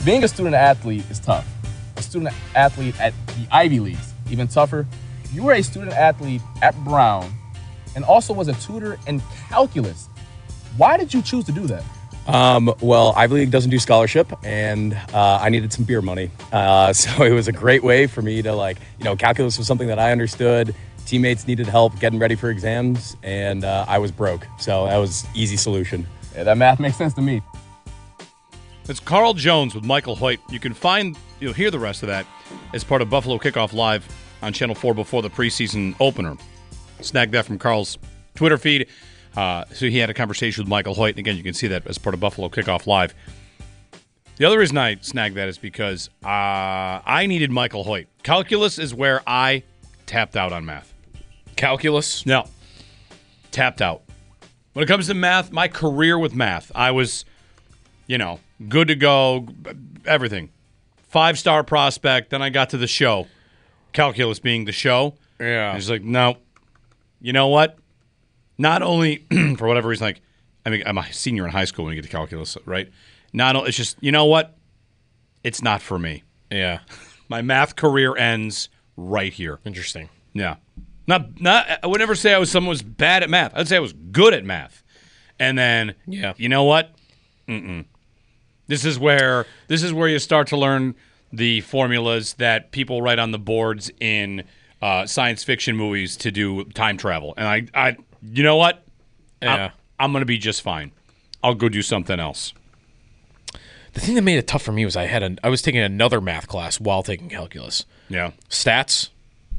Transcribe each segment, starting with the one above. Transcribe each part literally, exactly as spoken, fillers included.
being a student athlete is tough. A student athlete at the Ivy Leagues, even tougher. You were a student athlete at Brown and also was a tutor in calculus. Why did you choose to do that? Um, well, Ivy League doesn't do scholarship, and uh, I needed some beer money. Uh, so it was a great way for me to, like, you know, calculus was something that I understood. Teammates needed help getting ready for exams, and uh, I was broke. So that was easy solution. Yeah, that math makes sense to me. It's Carl Jones with Michael Hoyt. You can find, you'll hear the rest of that as part of Buffalo Kickoff Live on Channel four before the preseason opener. Snag that from Carl's Twitter feed. Uh, so he had a conversation with Michael Hoyt. And again, you can see that as part of Buffalo Kickoff Live. The other reason I snagged that is because uh, I needed Michael Hoyt. Calculus is where I tapped out on math. Calculus? No. Tapped out. When it comes to math, my career with math, I was, you know, good to go, everything. Five-star prospect. Then I got to the show. Calculus being the show. Yeah. I was like, no. You know what? Not only, for whatever reason, like, I mean, I'm a senior in high school when you get to calculus, right? Not only, it's just, you know what? It's not for me. Yeah. My math career ends right here. Interesting. Yeah. Not, not. I would never say I was someone who was bad at math. I'd say I was good at math. And then, yeah. you know what? Mm-mm. This is where this is where you start to learn the formulas that people write on the boards in uh, science fiction movies to do time travel. And I, I you know what? Yeah. I'm, I'm going to be just fine. I'll go do something else. The thing that made it tough for me was I had a, I was taking another math class while taking calculus. Yeah. Stats.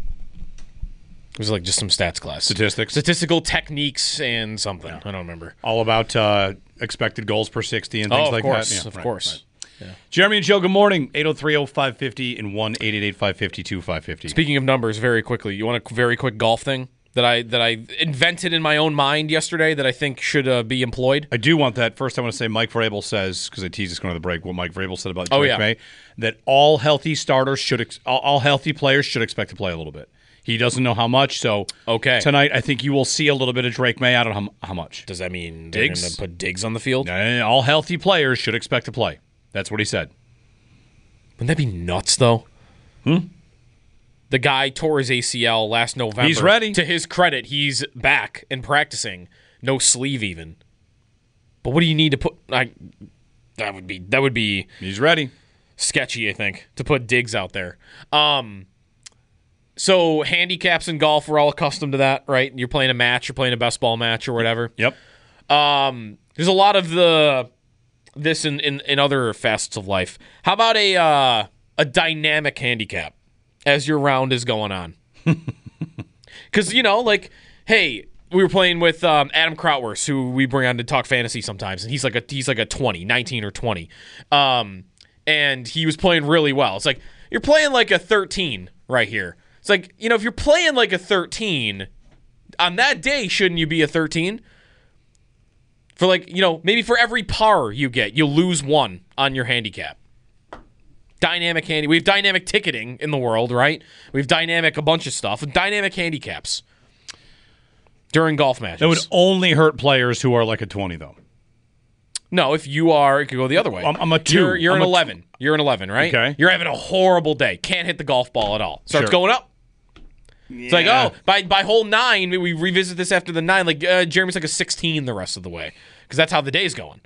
It was like just some stats class. Statistics. Statistical techniques and something. Yeah. I don't remember. All about uh, expected goals per sixty and things oh, like course, that. Yeah, of right, course. Right. Yeah. Jeremy and Joe, good morning. eight oh three oh five fifty and one eight eight eight five five two five five zero. Speaking of numbers, very quickly, you want a very quick golf thing that I that I invented in my own mind yesterday that I think should uh, be employed? I do want that. First, I want to say Mike Vrabel says, because I teased this going to the break, what Mike Vrabel said about Drake oh, yeah. May, that all healthy starters should, ex- all, all healthy players should expect to play a little bit. He doesn't know how much, so okay. tonight I think you will see a little bit of Drake May. I don't know how, how much. Does that mean they're going Diggs? to put Diggs on the field? Uh, all healthy players should expect to play. That's what he said. Wouldn't that be nuts, though? Hmm? The guy tore his A C L last November. He's ready. To his credit, he's back and practicing. No sleeve even. But what do you need to put? I, that would be that would be. He's ready. Sketchy, I think, to put Diggs out there. Um. So handicaps in golf, we're all accustomed to that, right? You're playing a match, you're playing a best ball match or whatever. Yep. Um. There's a lot of the this in, in, in other facets of life. How about a uh, a dynamic handicap as your round is going on? Because, you know, like, hey, we were playing with um, Adam Krautwurst, who we bring on to talk fantasy sometimes, and he's like a he's like a twenty, nineteen or twenty. Um, and he was playing really well. It's like, you're playing like a thirteen right here. It's like, you know, if you're playing like a thirteen, on that day, shouldn't you be a thirteen? For like, you know, maybe for every par you get, you lose one on your handicap. Dynamic handy. We have dynamic ticketing in the world, right? We have dynamic a bunch of stuff. Dynamic handicaps during golf matches. That would only hurt players who are like a twenty, though. No, if you are, it could go the other way. I'm, I'm a two. You're, you're I'm an a eleven. T- you're an eleven, right? Okay. You're having a horrible day. Can't hit the golf ball at all. Starts Sure. going up. Yeah. It's like, oh, by by hole nine, we revisit this after the nine. Like, uh, Jeremy's like a sixteen the rest of the way. Because that's how the day's going.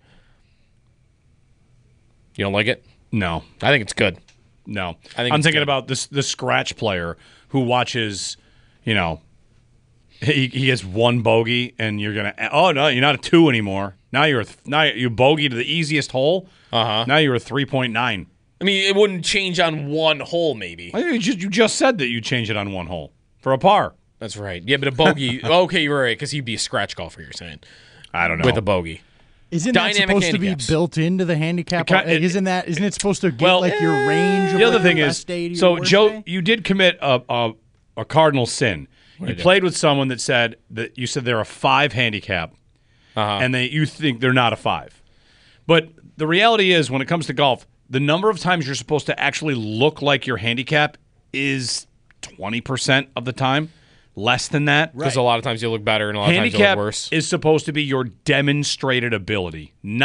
You don't like it? No. I think it's good. No. I think I'm it's thinking good. about this the scratch player who watches, you know, he he has one bogey and you're going to, oh, no, you're not a two anymore. Now you're a, now you bogey to the easiest hole. Uh-huh. Now you're a three point nine. I mean, it wouldn't change on one hole, maybe. You just, you just said that you change it on one hole for a par. That's right. Yeah, but a bogey. Okay, you're right, because he'd be a scratch golfer, you're saying. I don't know. With a bogey. Isn't that Dynamic supposed handicaps. to be built into the handicap? It ca- it- isn't that? Isn't it supposed to get Well, like your range? Of The other like thing your is, best day to your so worst Joe, day? you did commit a a, a cardinal sin. What'd You I do? played with someone that said that you said they're a five handicap, Uh-huh. and they you think they're not a five. But the reality is, when it comes to golf, the number of times you're supposed to actually look like your handicap is twenty percent of the time. Less than that. Because a lot of times you look better and a lot of times you Handicap look worse. is supposed to be your demonstrated ability, not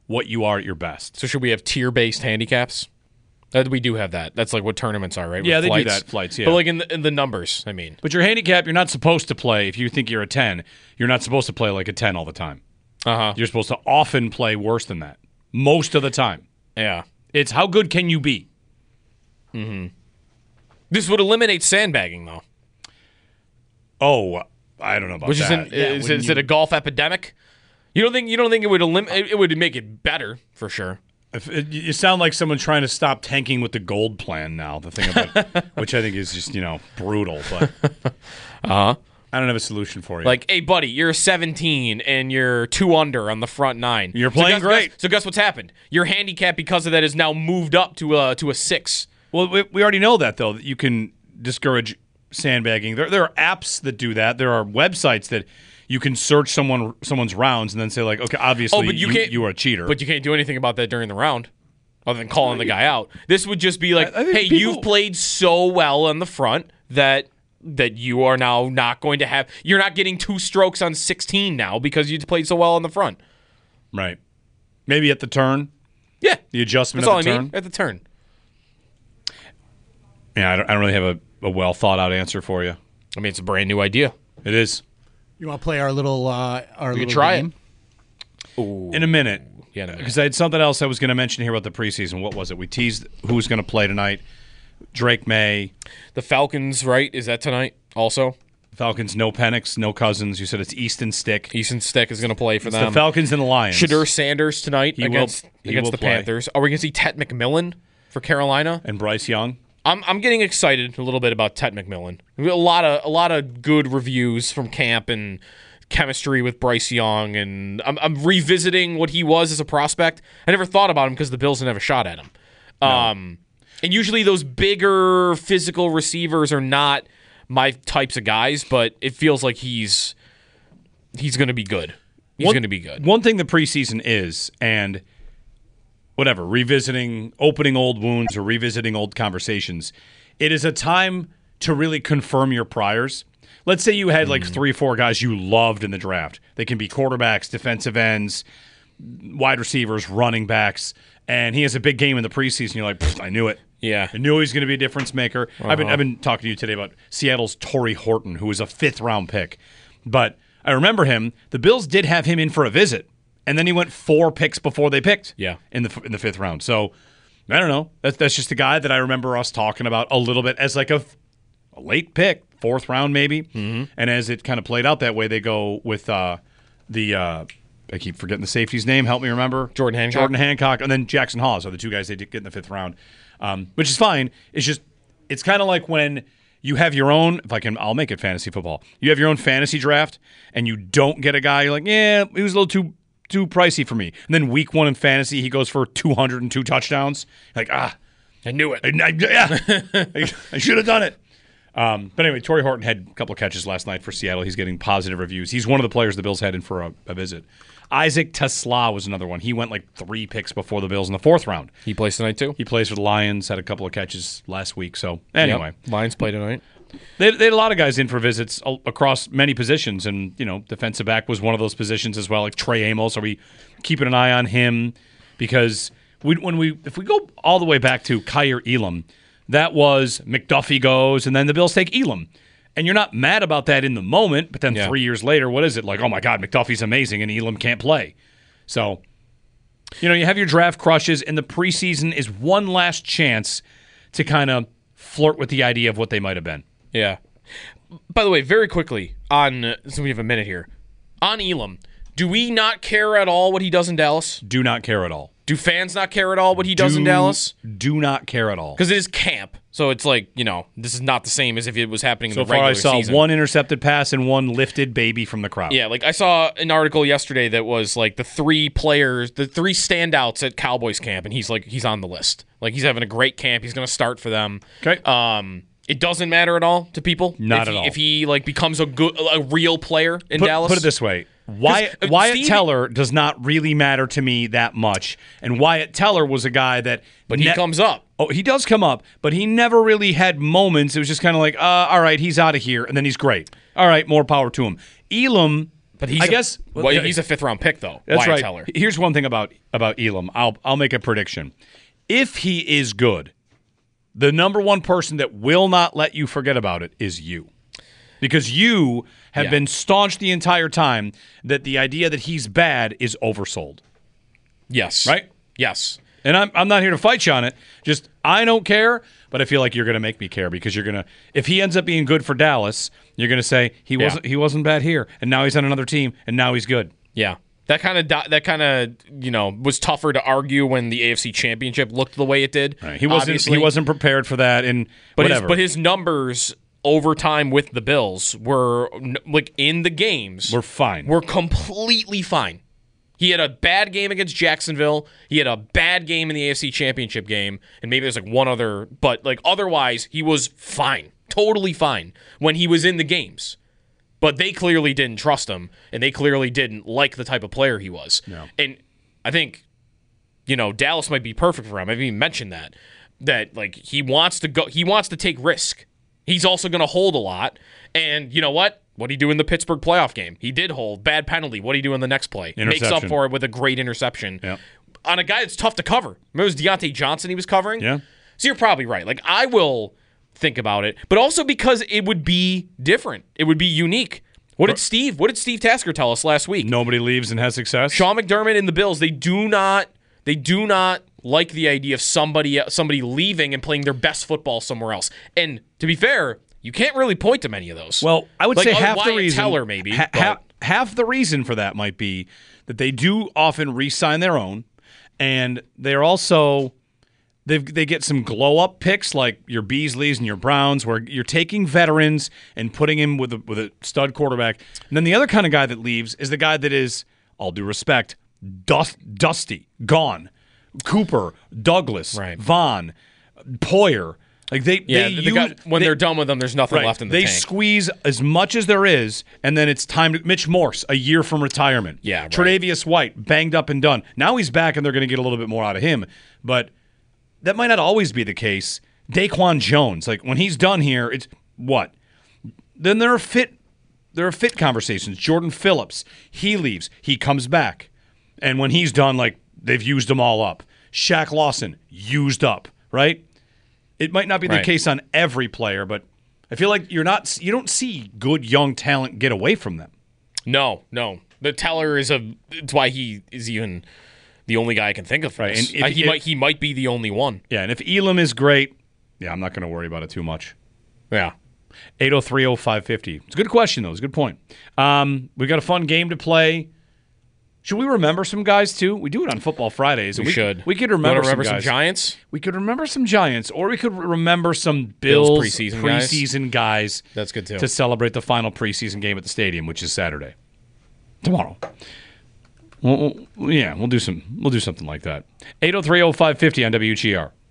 what you are at your best. So should we have tier-based handicaps? Uh, we do have that. That's like what tournaments are, right? Yeah, With they flights. do that, flights, yeah. But like in the, in the numbers, I mean. But your handicap, you're not supposed to play. If you think you're a ten, you're not supposed to play like a ten all the time. Uh-huh. You're supposed to often play worse than that. Most of the time. Yeah. It's how good can you be? Mm-hmm. This would eliminate sandbagging, though. Oh, I don't know about Which that. is, in, Yeah, is, wouldn't is you- it a golf epidemic? You don't think you don't think it would elim- it, it would make it better for sure? If it, you sound like someone trying to stop tanking with the gold plan now. The thing about which I think is just you know brutal. But uh-huh. I don't have a solution for you. Like, hey, buddy, you're seventeen and you're two under on the front nine. You're So playing guess- great. guess- so guess what's happened? Your handicap because of that is now moved up to a to a six. well, we, we already know that though that you can discourage sandbagging. There there are apps that do that. There are websites that you can search someone someone's rounds and then say like, okay, obviously Oh, but you can't- you are a cheater. But you can't do anything about that during the round, other than calling the guy out. This would just be like, I- I think hey, people- you've played so well on the front that that you are now not going to have. You're not getting two strokes on sixteen now because you played so well on the front. right? Maybe at the turn, Yeah, the adjustment that's all I at the turn. mean at the turn. Yeah, I don't, I don't really have a, a well thought out answer for you. I mean, it's a brand new idea. It is You want to play our little uh, our We little can try game? it. Ooh. in a minute. Yeah, in a minute. Because I had something else I was going to mention here about the preseason. What was it? We teased who's going to play tonight. Drake May. The Falcons, right? Is that tonight also? Falcons, no Penix, no Cousins. You said it's Easton Stick. Easton Stick is going to play for It's them. the Falcons and the Lions. Shadur Sanders tonight He will- against he against will the play. Panthers. Are we going to see Tet McMillan for Carolina? And Bryce Young. I'm I'm getting excited a little bit about Tet McMillan. A lot of a lot of good reviews from camp and chemistry with Bryce Young, and I'm I'm revisiting what he was as a prospect. I never thought about him because the Bills didn't have a shot at him. Um, and usually those bigger physical receivers are not my types of guys, but it feels like he's he's going to be good. He's One- going to be good. One thing the preseason is, and whatever, revisiting, opening old wounds or revisiting old conversations, it is a time to really confirm your priors. Let's say you had like three or four guys you loved in the draft. They can be quarterbacks, defensive ends, wide receivers, running backs, and he has a big game in the preseason. You're like, "Pfft, I knew it. Yeah. I knew he was going to be a difference maker. I've been I've been talking to you today about Seattle's Torrey Horton, who was a fifth round pick. But I remember him. The Bills did have him in for a visit, and then he went four picks before they picked. Yeah. in the in the fifth round. So I don't know. That's that's just a guy that I remember us talking about a little bit as like a, a late pick, fourth round maybe. Mm-hmm. And as it kind of played out that way, they go with uh, the. Uh, I keep forgetting the safety's name. Help me remember. Jordan Hancock. Jordan Hancock, and then Jackson Hawes are the two guys they did get in the fifth round, um, which is fine. It's just it's kind of like when you have your own. If I can, I'll make it fantasy football. You have your own fantasy draft, and you don't get a guy. You're like, yeah, he was a little too too pricey for me. And then week one in fantasy, he goes for two hundred two touchdowns. You're like, ah, I knew it. I, I, yeah, I, I should have done it. Um, but anyway, Torrey Horton had a couple of catches last night for Seattle. He's getting positive reviews. He's one of the players the Bills had in for a, a visit. Isaac Tesla was another one. He went like three picks before the Bills in the fourth round. He plays tonight too. He plays for the Lions, had a couple of catches last week. So anyway, Yep. Lions play tonight. they, they had a lot of guys in for visits a- across many positions. And, you know, defensive back was one of those positions as well, like Trey Amos. Are we keeping an eye on him? Because we, when we if we go all the way back to Kyer Elam, that was McDuffie goes, and then the Bills take Elam. And you're not mad about that in the moment, but then Yeah. three years later, what is it? Like, oh my God, McDuffie's amazing and Elam can't play. So, you know, you have your draft crushes, and the preseason is one last chance to kind of flirt with the idea of what they might have been. Yeah. By the way, very quickly on uh, so we have a minute here on Elam. Do we not care at all what he does in Dallas? Do not care at all. Do fans not care at all what he does in Do- Dallas? Do not care at all. Because it is camp, so it's like you know this is not the same as if it was happening in So the far, regular I saw season. one intercepted pass and one lifted baby from the crowd. Yeah, like I saw an article yesterday that was like the three players, the three standouts at Cowboys camp, and he's like he's on the list. Like he's having a great camp. He's going to start for them. Okay. Um, it doesn't matter at all to people. Not if at he, all. If he like becomes a good, a real player in Put, Dallas. put it this way. Wyatt, 'Cause, uh, Wyatt Steve- Teller does not really matter to me that much. And Wyatt Teller was a guy that... but he ne- comes up. Oh, he does come up, but he never really had moments. It was just kind of like, uh, all right, he's out of here, and then he's great. All right, more power to him. Elam But he's I a, guess well, he's a fifth round pick though. That's Wyatt right. Teller. Here's one thing about about Elam. I'll I'll make a prediction. If he is good, the number one person that will not let you forget about it is you. Because you have Yeah. been staunch the entire time that the idea that he's bad is oversold. Yes. Right? Yes. And I'm I'm not here to fight you on it. Just I don't care, but I feel like you're going to make me care because you're going to if he ends up being good for Dallas, you're going to say he Yeah. wasn't he wasn't bad here and now he's on another team and now he's good. Yeah. That kind of that kind of you know was tougher to argue when the A F C Championship looked the way it did. Right. He wasn't obviously. he wasn't prepared for that and but whatever. his, but his numbers over time with the Bills were like in the games We're fine. Were completely fine. He had a bad game against Jacksonville. He had a bad game in the A F C Championship game, and maybe there's like one other, but like otherwise he was fine, totally fine when he was in the games. But they clearly didn't trust him, and they clearly didn't like the type of player he was. No. And I think, you know, Dallas might be perfect for him. I've even mentioned that that like he wants to go, he wants to take risk. He's also going to hold a lot, and you know what? What did he do in the Pittsburgh playoff game? He did hold. Bad penalty. What did he do in the next play? Makes up Interception. for it with a great interception. Yep. On a guy that's tough to cover. Remember it was Deontay Johnson he was covering? Yeah. So you're probably right. Like, I will think about it, but also because it would be different. It would be unique. What did Steve, what did Steve Tasker tell us last week? Nobody leaves and has success. Sean McDermott and the Bills, they do not they do not like the idea of somebody somebody leaving and playing their best football somewhere else. And to be fair, you can't really point to many of those. Well, I would Like, say uh, half the Wyatt reason Teller maybe, ha- but- ha- half the reason for that might be that they do often re-sign their own, and they're also they they get some glow up picks like your Beasleys and your Browns, where you're taking veterans and putting him with a with a stud quarterback. And then the other kind of guy that leaves is the guy that is, all due respect, dust, dusty, gone. Cooper, Douglas, Right. Vaughn, Poyer. Like they, yeah, they the use, guy- when they, they, are done with them, there's nothing Right. left in the they tank. squeeze as much as there is, and then it's time to Mitch Morse, a year from retirement. Yeah, right. Tre'Davious White, banged up and done. Now he's back, and they're going to get a little bit more out of him. But that might not always be the case. Daquan Jones, like when he's done here, it's what? Then there are fit, there are fit conversations. Jordan Phillips, he leaves, he comes back, and when he's done, like they've used them all up. Shaq Lawson, used up, right? It might not be the Right. case on every player, but I feel like you're not you don't see good young talent get away from them. No, no. The Teller is a. It's why he is even the only guy I can think of. For Right, this. and if- Uh, he if- might he might be the only one. Yeah, and if Elam is great, yeah, I'm not going to worry about it too much. Yeah. eight oh three oh five fifty. It's a good question, though. It's a good point. Um, we've got a fun game to play. Should we remember some guys, too? We do it on Football Fridays. We, and should. We could You wanna remember, remember some, some guys. Giants. We could remember some Giants, or we could remember some Bills, Bills preseason guys. preseason guys. That's good, too. To celebrate the final preseason game at the stadium, which is Saturday. Tomorrow. Well, well, yeah, we'll do some. We'll do something like that. eight oh three oh five fifty on W G R.